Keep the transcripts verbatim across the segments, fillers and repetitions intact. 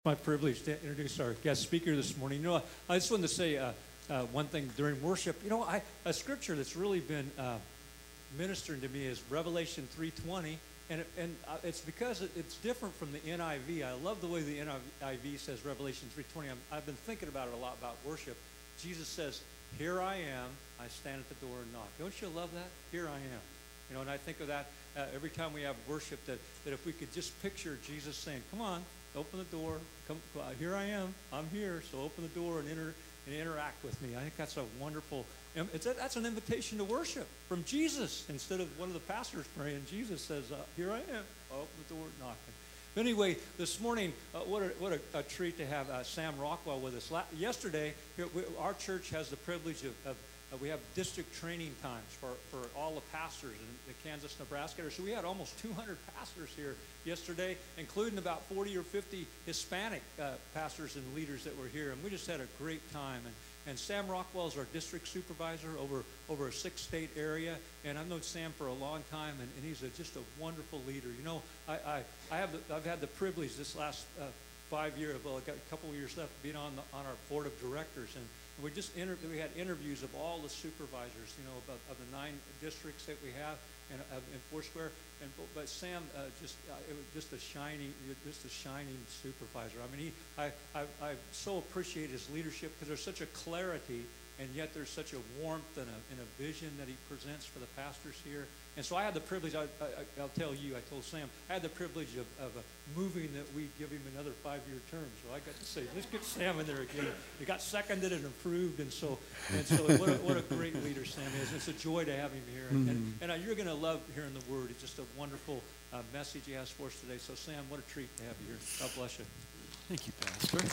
My privilege to introduce our guest speaker this morning. You know, I just wanted to say uh, uh, one thing during worship. You know, I, a scripture that's really been uh, ministering to me is Revelation three twenty, and it, and uh, it's because it, it's different from the N I V. I love the way the N I V says Revelation three twenty. I'm, I've been thinking about it a lot about worship. Jesus says, "Here I am. I stand at the door and knock." Don't you love that? Here I am. You know, and I think of that uh, every time we have worship. That that if we could just picture Jesus saying, "Come on. Open the door. Come, here I am. I'm here. So open the door and enter and interact with me." I think that's a wonderful. It's a, that's an invitation to worship from Jesus instead of one of the pastors praying. Jesus says, uh, "Here I am. I'll open the door, knocking." But anyway, this morning, uh, what a, what a, a treat to have uh, Sam Rockwell with us. La- yesterday, here, we, our church has the privilege of. of Uh, we have district training times for, for all the pastors in the Kansas, Nebraska area. So we had almost two hundred pastors here yesterday, including about forty or fifty Hispanic uh, pastors and leaders that were here. And we just had a great time. And, and Sam Rockwell is our district supervisor over, over a six-state area. And I've known Sam for a long time, and, and he's a, just a wonderful leader. You know, I, I, I have the, I've had the privilege this last uh, five years, well, I've got a couple of years left, being on, the, on our board of directors. And we just inter- we had interviews of all the supervisors, you know, of, of the nine districts that we have in, uh, in Foursquare. And but Sam uh, just uh, it was just a shining, just a shining supervisor. I mean, he I I, I so appreciate his leadership because there's such a clarity, and yet there's such a warmth and a, and a vision that he presents for the pastors here. And so I had the privilege, I, I, I'll tell you, I told Sam, I had the privilege of, of uh, moving that we give him another five-year term. So I got to say, let's get Sam in there again. He got seconded and approved, and so and so what a, what a great leader Sam is. It's a joy to have him here. And, mm-hmm. and, and uh, you're going to love hearing the word. It's just a wonderful uh, message he has for us today. So Sam, what a treat to have you here. God bless you. Thank you, Pastor.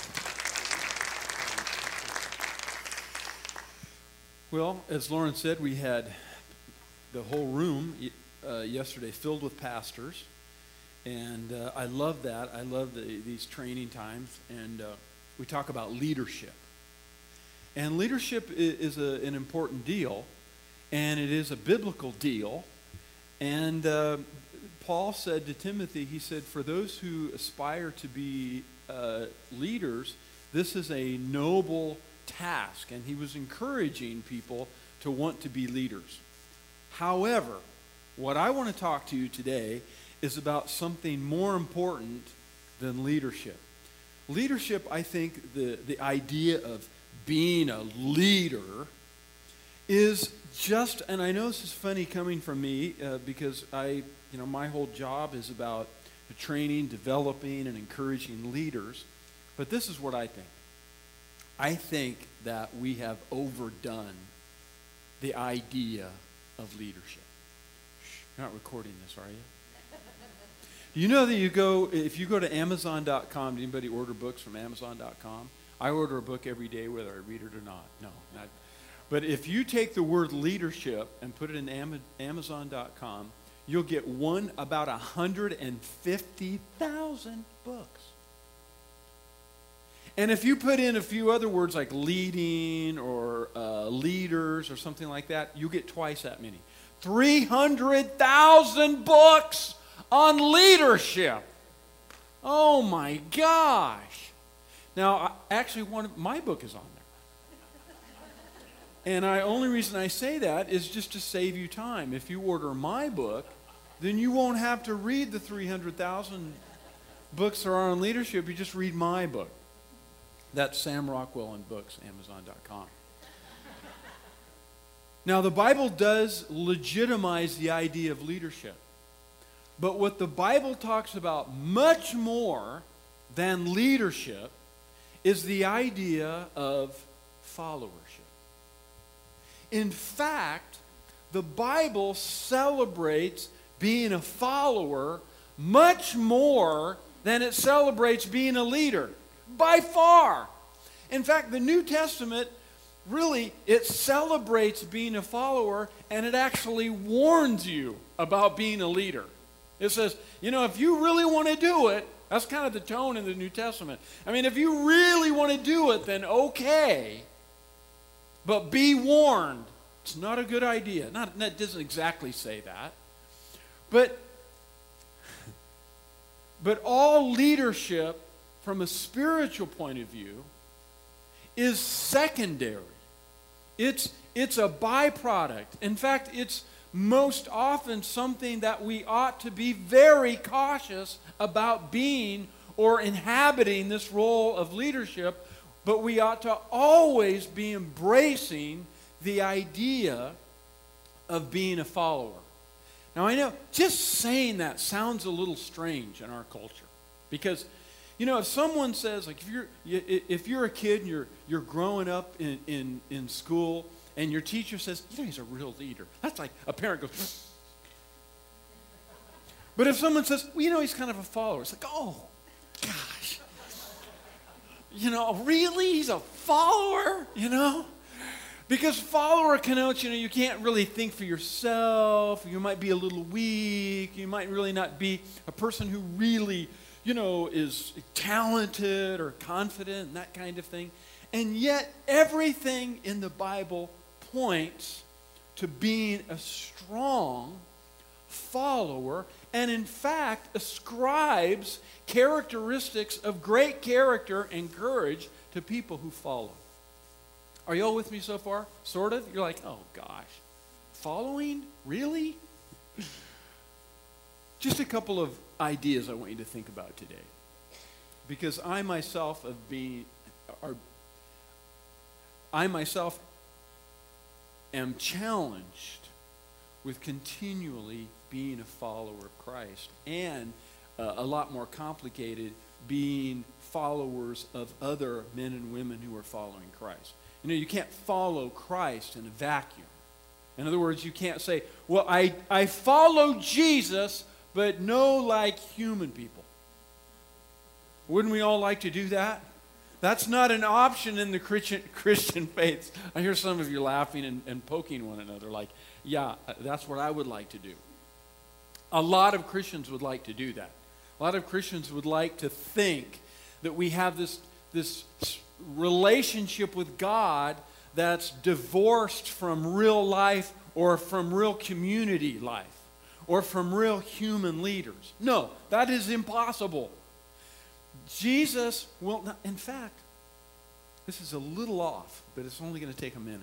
Well, as Lauren said, we had the whole room uh, yesterday filled with pastors, and uh, I love that. I love the, these training times, and uh, we talk about leadership. And leadership is, is a, an important deal, and it is a biblical deal. And uh, Paul said to Timothy, he said, for those who aspire to be uh, leaders, this is a noble task, and he was encouraging people to want to be leaders. However, what I want to talk to you today is about something more important than leadership. Leadership, I think, the, the idea of being a leader is just, and I know this is funny coming from me uh, because I, you know, my whole job is about training, developing, and encouraging leaders. But this is what I think. I think that we have overdone the idea of leadership. Shh, you're not recording this, are you? Do you know that you go, if you go to Amazon dot com, did anybody order books from Amazon dot com? I order a book every day whether I read it or not. No, not. But if you take the word leadership and put it in Amazon dot com, you'll get one about one hundred fifty thousand books. And if you put in a few other words like leading or uh, leaders or something like that, you get twice that many. three hundred thousand books on leadership. Oh my gosh. Now, I, actually, one of my book is on there. And the only reason I say that is just to save you time. If you order my book, then you won't have to read the three hundred thousand books that are on leadership. You just read my book. That's Sam Rockwell and Books, Amazon dot com. Now, the Bible does legitimize the idea of leadership. But what the Bible talks about much more than leadership is the idea of followership. In fact, the Bible celebrates being a follower much more than it celebrates being a leader. By far. In fact, the New Testament, really, it celebrates being a follower, and it actually warns you about being a leader. It says, you know, if you really want to do it, that's kind of the tone in the New Testament. I mean, if you really want to do it, then okay, but be warned. It's not a good idea. Not, it doesn't exactly say that. But, but all leadership from a spiritual point of view, is secondary. It's, it's a byproduct. In fact, it's most often something that we ought to be very cautious about being or inhabiting this role of leadership, but we ought to always be embracing the idea of being a follower. Now, I know just saying that sounds a little strange in our culture, because, you know, if someone says, like, if you're if you're a kid and you're you're growing up in in, in school, and your teacher says, you know, he's a real leader, that's like a parent goes. But if someone says, well, you know, he's kind of a follower, it's like, oh, gosh, you know, really, he's a follower, you know. Because follower connotes, you know, you can't really think for yourself. You might be a little weak. You might really not be a person who really, you know, is talented or confident and that kind of thing. And yet, everything in the Bible points to being a strong follower, and in fact, ascribes characteristics of great character and courage to people who follow. Are you all with me so far? Sort of? You're like, oh gosh, following? Really? Just a couple of ideas I want you to think about today. Because I myself have been, or I myself am challenged with continually being a follower of Christ, and uh, a lot more complicated, being followers of other men and women who are following Christ. You know, you can't follow Christ in a vacuum. In other words, you can't say, well, I, I follow Jesus, but no like human people. Wouldn't we all like to do that? That's not an option in the Christian, Christian faith. I hear some of you laughing and, and poking one another like, yeah, that's what I would like to do. A lot of Christians would like to do that. A lot of Christians would like to think that we have this, this relationship with God that's divorced from real life or from real community life or from real human leaders. No, that is impossible. Jesus will not, in fact, this is a little off, but it's only going to take a minute.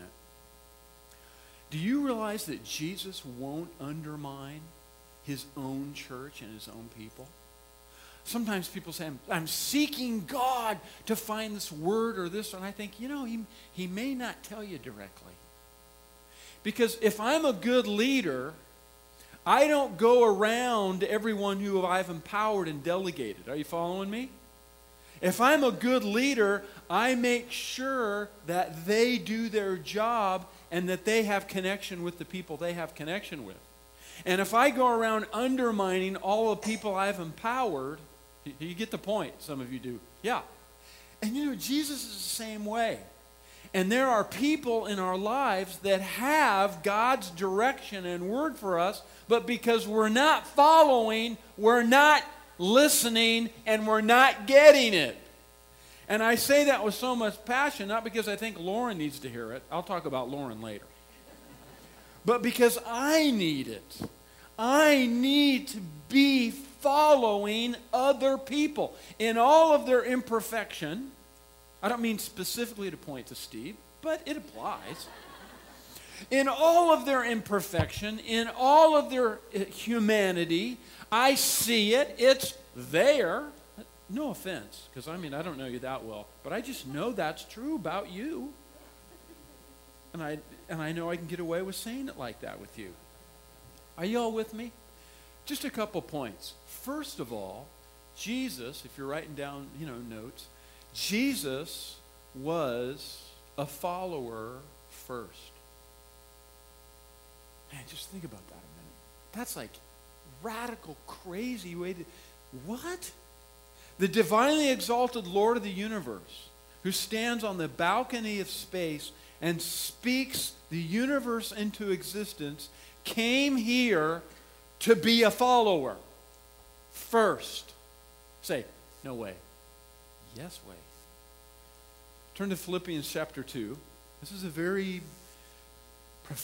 Do you realize that Jesus won't undermine his own church and his own people? Sometimes people say, I'm, I'm seeking God to find this word or this, and I think, you know, he, he may not tell you directly. Because if I'm a good leader, I don't go around everyone who I've empowered and delegated. Are you following me? If I'm a good leader, I make sure that they do their job and that they have connection with the people they have connection with. And if I go around undermining all the people I've empowered, you get the point, some of you do. Yeah. And you know, Jesus is the same way. And there are people in our lives that have God's direction and word for us, but because we're not following, we're not listening, and we're not getting it. And I say that with so much passion, not because I think Lauren needs to hear it. I'll talk about Lauren later. But because I need it. I need to be following other people in all of their imperfection. I don't mean specifically to point to Steve, but it applies. In all of their imperfection, in all of their humanity, I see it. It's there. No offense, because I mean, I don't know you that well, but I just know that's true about you. And I and I know I can get away with saying it like that with you. Are you all with me? Just a couple points. First of all, Jesus, if you're writing down, you know, notes, Jesus was a follower first. Man, just think about that a minute. That's like radical, crazy way to... What? The divinely exalted Lord of the universe, who stands on the balcony of space and speaks the universe into existence, came here to be a follower first. Say, no way. Yes way. Turn to Philippians chapter two. This is a very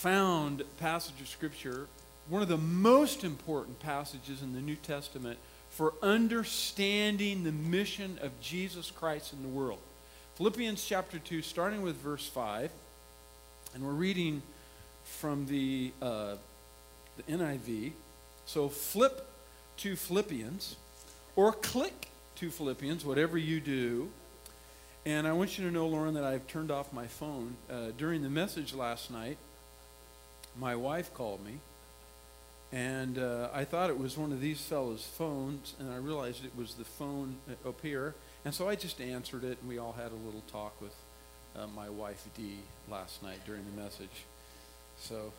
profound passage of Scripture, one of the most important passages in the New Testament for understanding the mission of Jesus Christ in the world. Philippians chapter two, starting with verse five, and we're reading from the, uh, the N I V. So flip to Philippians, or click to Philippians, whatever you do. And I want you to know, Lauren, that I've turned off my phone. Uh, during the message last night, my wife called me, and uh, I thought it was one of these fellows' phones, and I realized it was the phone up here. And so I just answered it, and we all had a little talk with uh, my wife, Dee, last night during the message. So,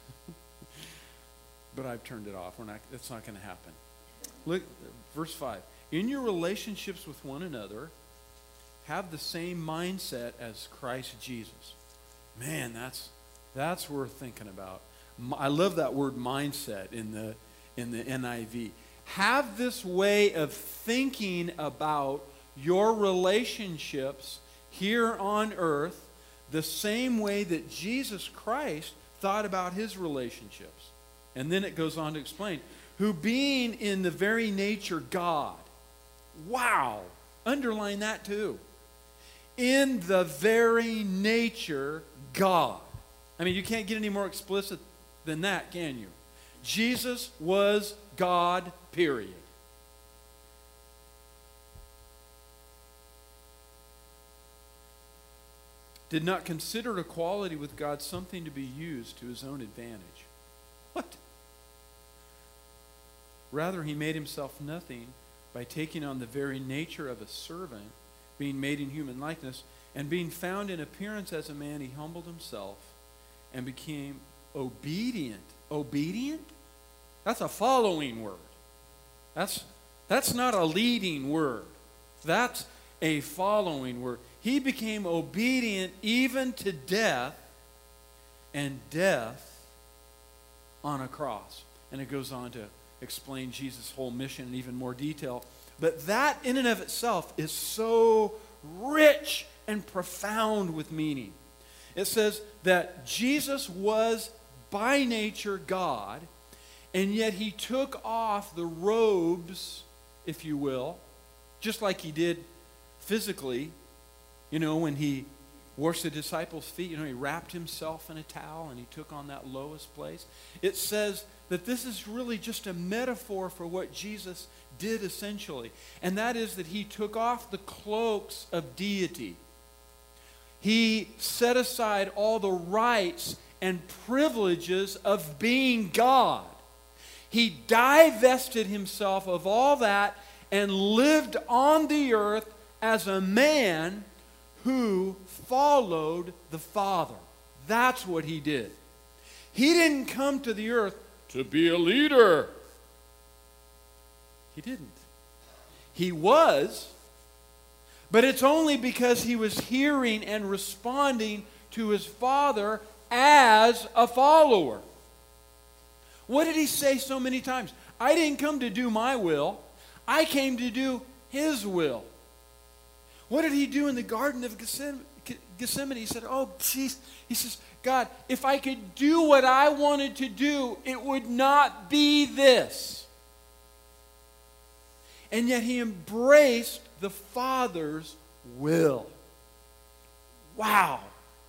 but I've turned it off. We're not, it's not going to happen. Look, verse five. In your relationships with one another, have the same mindset as Christ Jesus. Man, that's that's worth thinking about. I love that word mindset in the in the N I V. Have this way of thinking about your relationships here on earth the same way that Jesus Christ thought about his relationships. And then it goes on to explain, who being in the very nature God. Wow! Underline that too. In the very nature God. I mean, you can't get any more explicit than that, can you? Jesus was God, period. Did not consider equality with God something to be used to his own advantage. What? Rather, he made himself nothing by taking on the very nature of a servant, being made in human likeness, and being found in appearance as a man, he humbled himself and became obedient. Obedient? That's a following word. That's, that's not a leading word. That's a following word. He became obedient even to death, and death on a cross. And it goes on to explain Jesus' whole mission in even more detail. But that in and of itself is so rich and profound with meaning. It says that Jesus was by nature God, and yet he took off the robes, if you will, just like he did physically, you know, when he washed the disciples' feet, you know, he wrapped himself in a towel and he took on that lowest place. It says that this is really just a metaphor for what Jesus did essentially. And that is that he took off the cloaks of deity. He set aside all the rights and privileges of being God. He divested himself of all that and lived on the earth as a man who followed the Father. That's what he did. He didn't come to the earth to be a leader. He didn't. He was, but it's only because he was hearing and responding to his Father as a follower. What did he say so many times? I didn't come to do my will. I came to do his will. What did he do in the Garden of Gethsemane? He said, oh, jeez. He says, God, if I could do what I wanted to do, it would not be this. And yet he embraced the Father's will. Wow.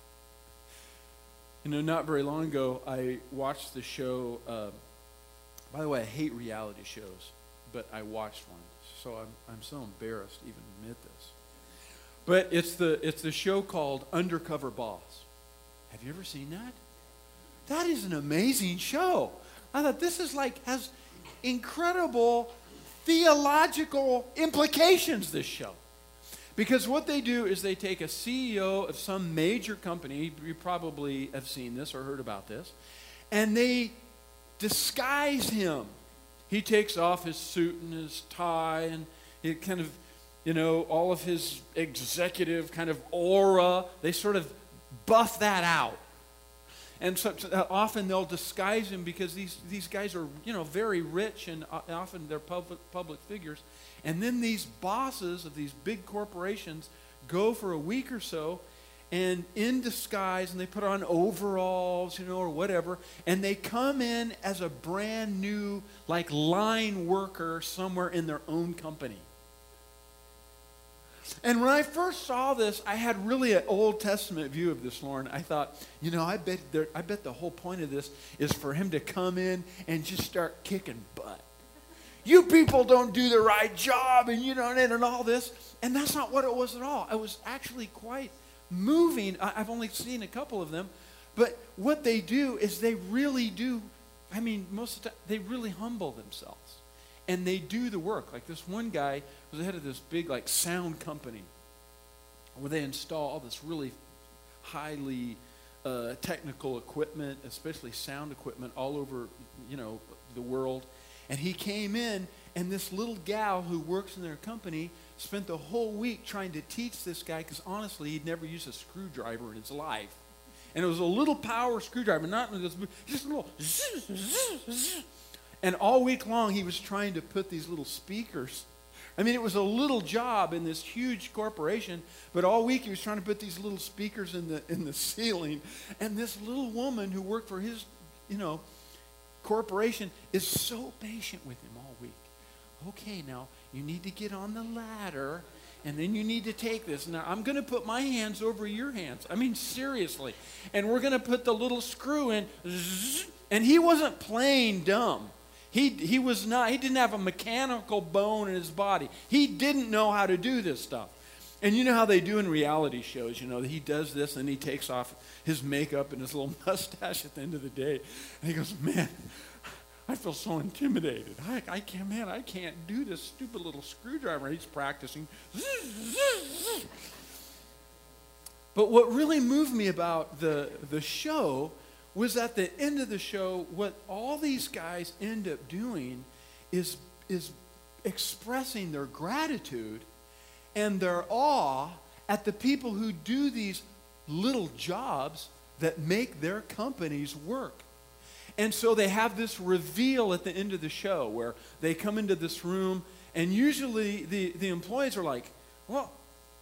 You know, not very long ago, I watched the show. Uh, by the way, I hate reality shows, but I watched one. So I'm, I'm so embarrassed to even admit this. But it's the, it's the show called Undercover Boss. Have you ever seen that? That is an amazing show. I thought this is like, has incredible theological implications, this show. Because what they do is they take a C E O of some major company, you probably have seen this or heard about this, and they disguise him. He takes off his suit and his tie and he kind of, you know, all of his executive kind of aura. They sort of buff that out. And so, so often they'll disguise him because these, these guys are, you know, very rich and often they're public, public figures. And then these bosses of these big corporations go for a week or so and in disguise, and they put on overalls, you know, or whatever, and they come in as a brand new, like, line worker somewhere in their own company. And when I first saw this, I had really an Old Testament view of this, Lauren. I thought, you know, I bet there, I bet the whole point of this is for him to come in and just start kicking butt. You people don't do the right job, and you don't, and all this. And that's not what it was at all. It was actually quite moving. I, I've only seen a couple of them. But what they do is they really do, I mean, most of the time, they really humble themselves. And they do the work. Like this one guy was the head of this big, like, sound company where they install all this really highly uh, technical equipment, especially sound equipment, all over, you know, the world. And he came in, and this little gal who works in their company spent the whole week trying to teach this guy, because honestly, he'd never used a screwdriver in his life. And it was a little power screwdriver, not this, just a little. And all week long, he was trying to put these little speakers. I mean, it was a little job in this huge corporation, but all week he was trying to put these little speakers in the in the ceiling. And this little woman who worked for his, you know, corporation is so patient with him all week. Okay, now you need to get on the ladder, and then you need to take this. Now I'm going to put my hands over your hands. I mean, seriously. And we're going to put the little screw in. And he wasn't playing dumb. He he was not. He didn't have a mechanical bone in his body. He didn't know how to do this stuff. And you know how they do in reality shows, you know, he does this and he takes off his makeup and his little mustache at the end of the day. And he goes, man, I feel so intimidated. I, I can't, man, I can't do this stupid little screwdriver. And he's practicing. But what really moved me about the, the show was at the end of the show, what all these guys end up doing is, is expressing their gratitude and their awe at the people who do these little jobs that make their companies work. And so they have this reveal at the end of the show where they come into this room, and usually the, the employees are like, well,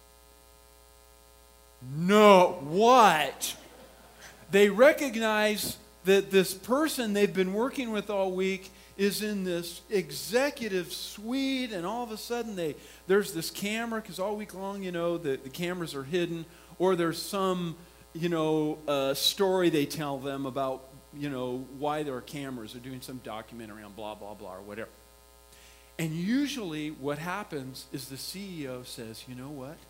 no, what? They recognize that this person they've been working with all week is in this executive suite, and all of a sudden they there's this camera, because all week long, you know, the, the cameras are hidden, or there's some, you know, uh, story they tell them about, you know, why there are cameras, or doing some documentary on blah, blah, blah, or whatever. And usually what happens is the C E O says, you know what?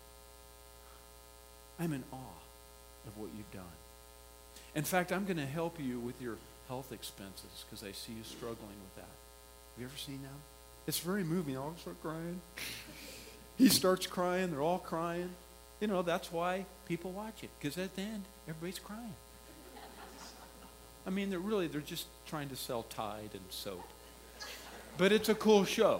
I'm in awe of what you've done. In fact, I'm going to help you with your health expenses because I see you struggling with that. Have you ever seen that? It's very moving. All of them start crying. He starts crying. They're all crying. You know, that's why people watch it, because at the end, everybody's crying. I mean, they're really, they're just trying to sell Tide and soap. But it's a cool show.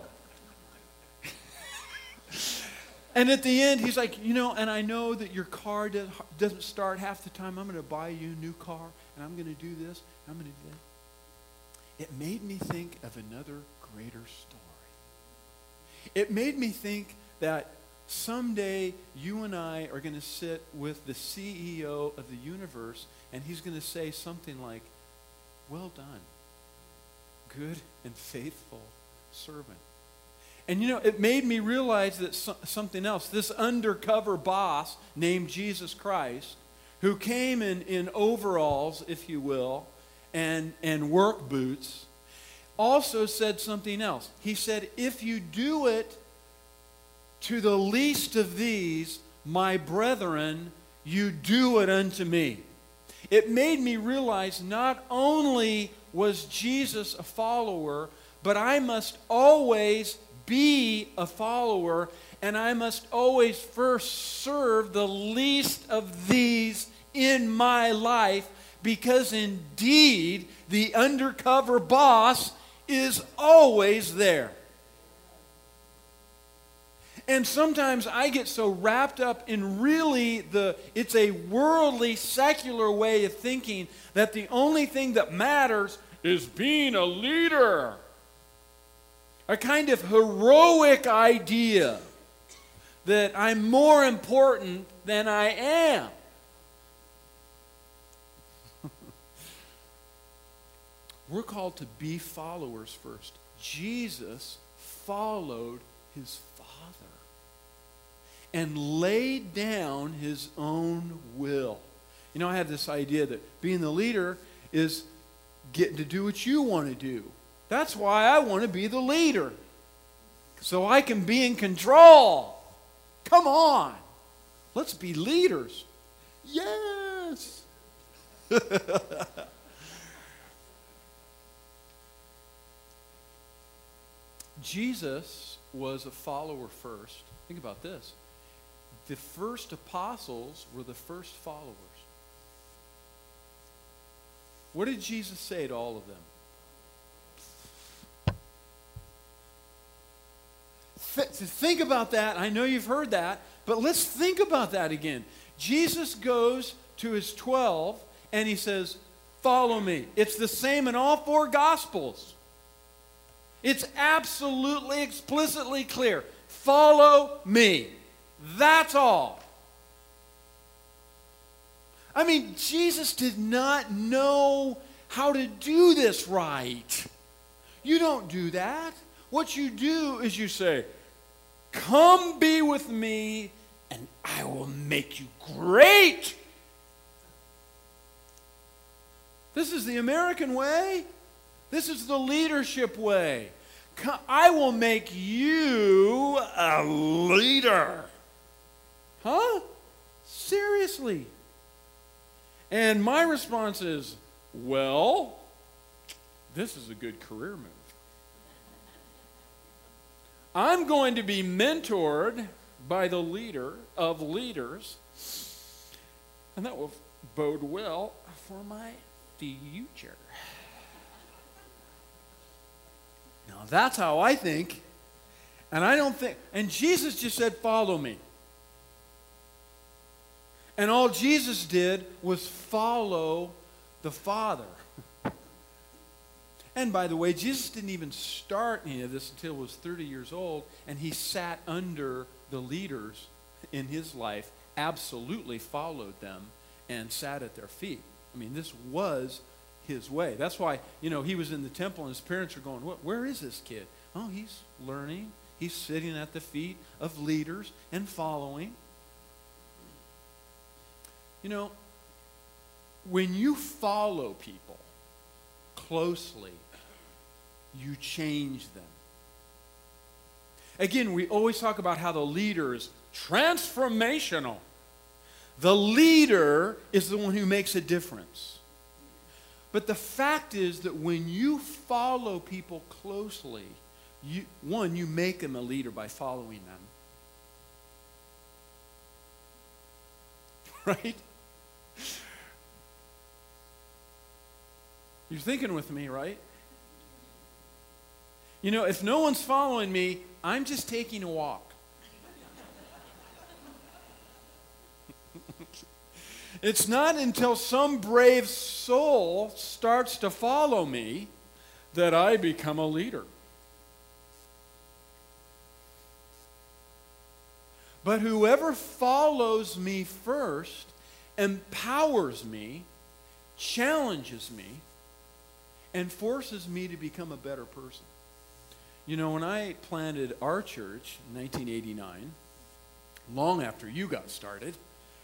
And at the end, he's like, you know, and I know that your car does, doesn't start half the time. I'm going to buy you a new car, and I'm going to do this, and I'm going to do that. It made me think of another greater story. It made me think that someday you and I are going to sit with the C E O of the universe, and he's going to say something like, well done, good and faithful servant. And, you know, it made me realize that so- something else. This undercover boss named Jesus Christ, who came in, in overalls, if you will, and, and work boots, also said something else. He said, if you do it to the least of these, my brethren, you do it unto me. It made me realize not only was Jesus a follower, but I must always be a follower, and I must always first serve the least of these in my life, because indeed the undercover boss is always there. And sometimes I get so wrapped up in really the, it's a worldly, secular way of thinking that the only thing that matters is being a leader. A kind of heroic idea that I'm more important than I am. We're called to be followers first. Jesus followed his Father and laid down his own will. You know, I have this idea that being the leader is getting to do what you want to do. That's why I want to be the leader, so I can be in control. Come on. Let's be leaders. Yes. Jesus was a follower first. Think about this. The first apostles were the first followers. What did Jesus say to all of them? Th- think about that. I know you've heard that, but let's think about that again. Jesus goes to his twelve and he says, follow me. It's the same in all four Gospels. It's absolutely, explicitly clear. Follow me. That's all. I mean, Jesus did not know how to do this right. You don't do that. What you do is you say, come be with me and I will make you great. This is the American way. This is the leadership way. I will make you a leader. Huh? Seriously? And my response is, well, this is a good career move. I'm going to be mentored by the leader of leaders, and that will bode well for my future. Now, that's how I think, and I don't think, and Jesus just said, follow me. And all Jesus did was follow the Father. And by the way, Jesus didn't even start any of this until he was thirty years old, and he sat under the leaders in his life, absolutely followed them, and sat at their feet. I mean, this was his way. That's why, you know, he was in the temple, and his parents were going, what, where is this kid? Oh, he's learning. He's sitting at the feet of leaders and following. You know, when you follow people closely, you change them. Again, we always talk about how the leader is transformational. The leader is the one who makes a difference. But the fact is that when you follow people closely, you, one, you make them a leader by following them. Right? You're thinking with me, right? You know, if no one's following me, I'm just taking a walk. It's not until some brave soul starts to follow me that I become a leader. But whoever follows me first empowers me, challenges me, and forces me to become a better person. You know, when I planted our church in nineteen eighty-nine, long after you got started,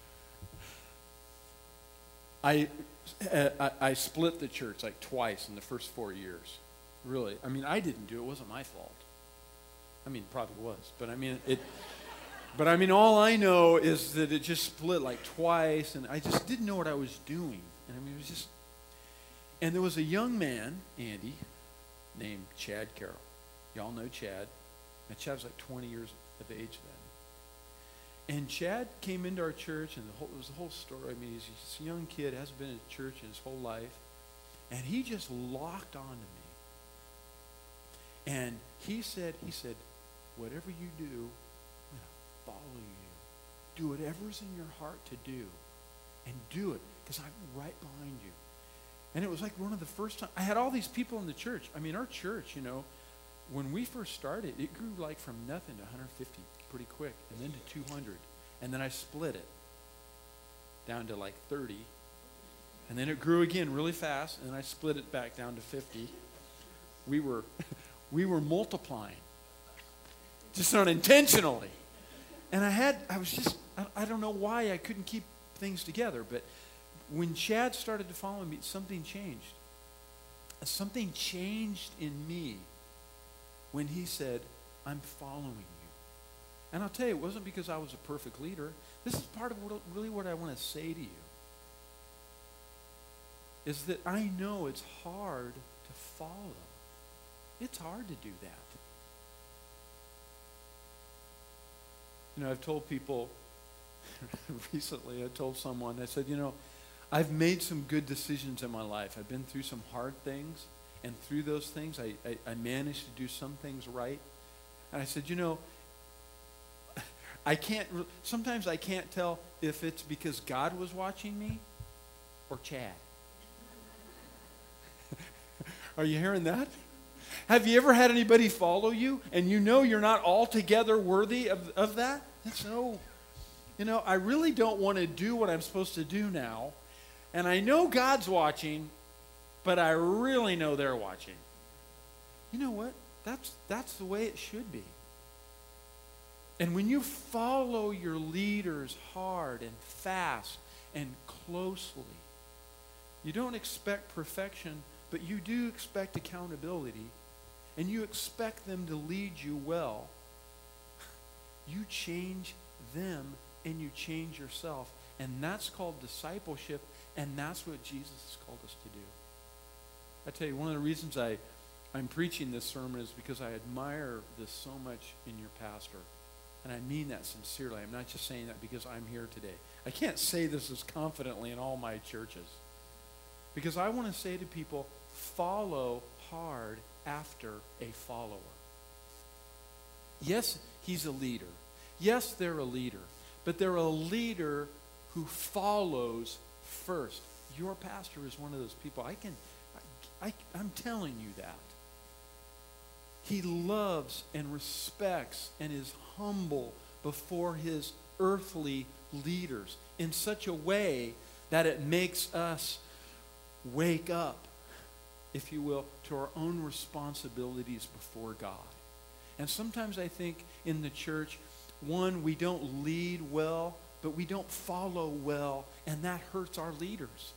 I, I, I split the church like twice in the first four years. Really. I mean, I didn't do it. It wasn't my fault. I mean, it probably was. But I mean, it... But I mean, all I know is that it just split like twice, and I just didn't know what I was doing. And I mean, it was just... And there was a young man, Andy, named Chad Carroll. Y'all know Chad. And Chad was like twenty years of age then. And Chad came into our church, and the whole, it was the whole story. I mean, he's this young kid, hasn't been in church in his whole life. And he just locked on to me. And he said, he said, whatever you do, I'm going to follow you. Do whatever's in your heart to do. And do it, because I'm right behind you. And it was like one of the first times. I had all these people in the church. I mean, our church, you know, when we first started, it grew like from nothing to one hundred fifty pretty quick, and then to two hundred. And then I split it down to like thirty. And then it grew again really fast, and I split it back down to fifty. We were, we were multiplying, just unintentionally. And I had, I was just, I, I don't know why I couldn't keep things together, but when Chad started to follow me, something changed. Something changed in me when he said, I'm following you. And I'll tell you, it wasn't because I was a perfect leader. This is part of what, really what I want to say to you. Is that I know it's hard to follow. It's hard to do that. You know, I've told people, recently I told someone, I said, you know, I've made some good decisions in my life. I've been through some hard things, and through those things, I, I, I managed to do some things right. And I said, you know, I can't, sometimes I can't tell if it's because God was watching me or Chad. Are you hearing that? Have you ever had anybody follow you and you know you're not altogether worthy of, of that? That's no, you know, I really don't want to do what I'm supposed to do now. And I know God's watching, but I really know they're watching. You know what? That's, that's the way it should be. And when you follow your leaders hard and fast and closely, you don't expect perfection, but you do expect accountability, and you expect them to lead you well. You change them and you change yourself. And that's called discipleship, and that's what Jesus has called us to do. I tell you, one of the reasons I, I'm preaching this sermon is because I admire this so much in your pastor. And I mean that sincerely. I'm not just saying that because I'm here today. I can't say this as confidently in all my churches. Because I want to say to people, follow hard after a follower. Yes, he's a leader. Yes, they're a leader. But they're a leader who follows first. Your pastor is one of those people. I can, I, I, I'm telling you that. He loves and respects and is humble before his earthly leaders in such a way that it makes us wake up, if you will, to our own responsibilities before God. And sometimes I think in the church, one, we don't lead well, but we don't follow well, and that hurts our leaders.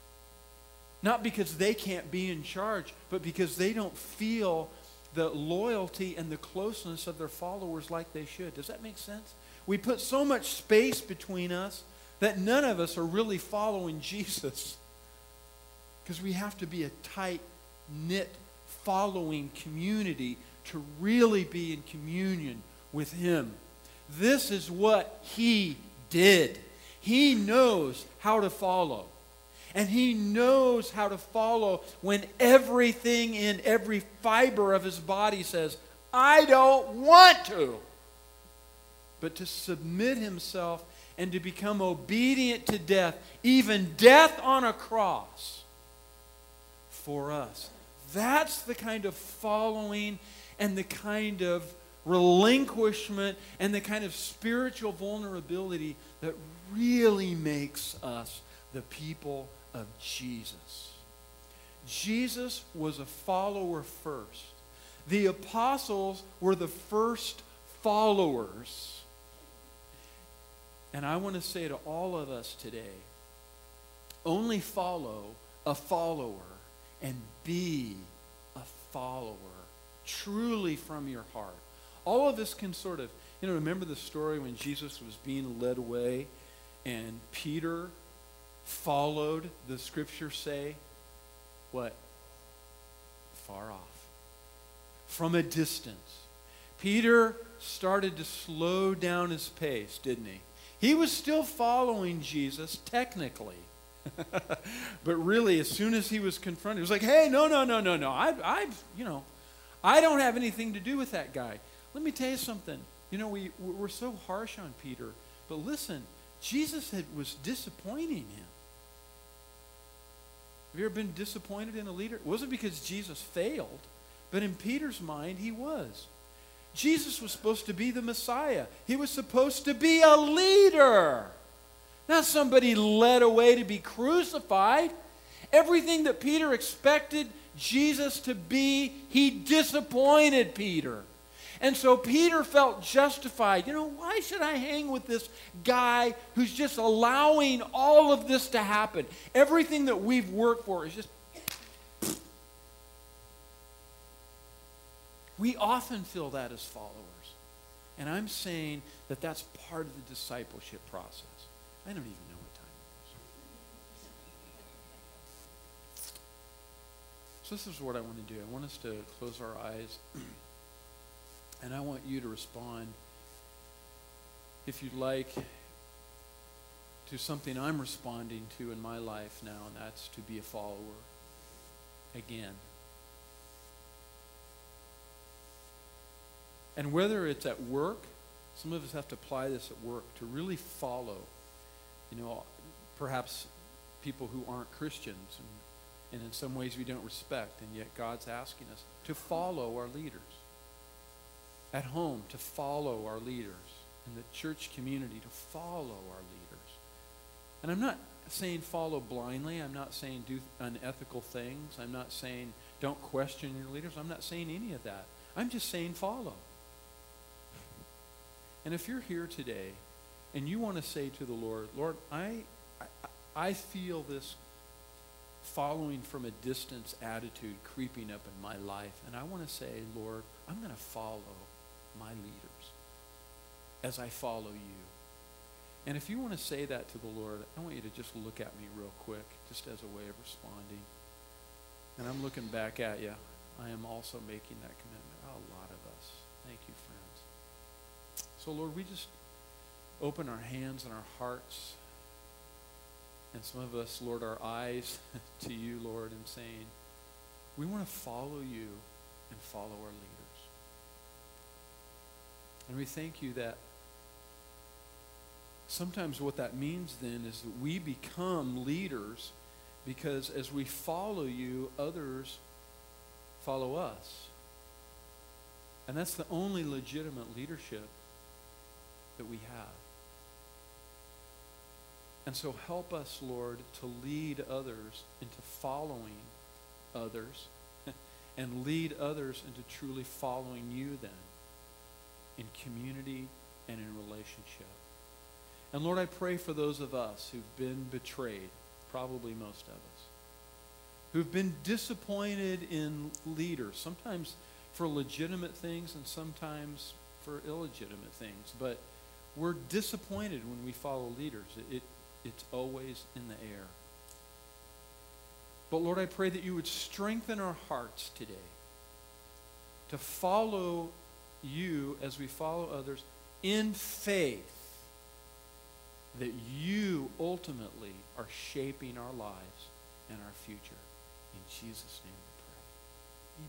Not because they can't be in charge, but because they don't feel the loyalty and the closeness of their followers like they should. Does that make sense? We put so much space between us that none of us are really following Jesus. Because we have to be a tight-knit following community to really be in communion with him. This is what he did. He knows how to follow. And he knows how to follow when everything in every fiber of his body says, I don't want to. But to submit himself and to become obedient to death, even death on a cross for us. That's the kind of following and the kind of relinquishment and the kind of spiritual vulnerability that really makes us the people of Jesus. Jesus was a follower first. The apostles were the first followers. And I want to say to all of us today, only follow a follower and be a follower truly from your heart. All of this can sort of, you know, remember the story when Jesus was being led away and Peter followed, the scriptures say, what? Far off. From a distance. Peter started to slow down his pace, didn't he? He was still following Jesus, technically. But really, as soon as he was confronted, he was like, hey, no, no, no, no, no. I, I've, you know, I don't have anything to do with that guy. Let me tell you something. You know, we, we're so harsh on Peter. But listen, Jesus had, was disappointing him. Have you ever been disappointed in a leader? It wasn't because Jesus failed, But in Peter's mind, he was. Jesus was supposed to be the Messiah. He was supposed to be a leader, not somebody led away to be crucified. Everything that Peter expected Jesus to be, he disappointed Peter. And so Peter felt justified. You know, why should I hang with this guy who's just allowing all of this to happen? Everything that we've worked for is just... We often feel that as followers. And I'm saying that that's part of the discipleship process. I don't even know what time it is. So this is what I want to do. I want us to close our eyes. And I want you to respond, if you'd like, to something I'm responding to in my life now, and that's to be a follower again. And whether it's at work, some of us have to apply this at work, to really follow, you know, perhaps people who aren't Christians, and, and in some ways we don't respect, and yet God's asking us to follow our leaders. At home, to follow our leaders. In the church community, to follow our leaders. And I'm not saying follow blindly. I'm not saying do unethical things. I'm not saying don't question your leaders. I'm not saying any of that. I'm just saying follow. And if you're here today and you want to say to the Lord, Lord, I, I, I feel this following from a distance attitude creeping up in my life, and I want to say, Lord, I'm going to follow my leaders as I follow you. And if you want to say that to the Lord, I want you to just look at me real quick, just as a way of responding. And I'm looking back at you. I am also making that commitment. Oh, a lot of us. Thank you, friends. So, Lord, we just open our hands and our hearts, and some of us, Lord, our eyes to you, Lord, and saying, we want to follow you and follow our leaders. And we thank you that sometimes what that means then is that we become leaders because as we follow you, others follow us. And that's the only legitimate leadership that we have. And so help us, Lord, to lead others into following others and lead others into truly following you then, in community and in relationship. And Lord, I pray for those of us who've been betrayed, probably most of us, who've been disappointed in leaders, sometimes for legitimate things and sometimes for illegitimate things. But we're disappointed when we follow leaders. It, it, it's always in the air. But Lord, I pray that you would strengthen our hearts today to follow you as we follow others in faith that you ultimately are shaping our lives and our future. In Jesus' name we pray.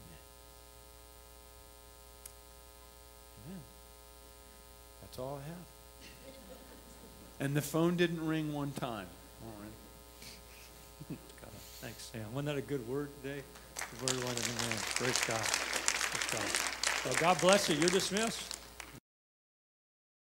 Amen. Amen. That's all I have. And the phone didn't ring one time. All right. God, thanks, Sam. Wasn't that a good word today? The word of the man. Praise God. Praise God. Well, God bless you. You're dismissed.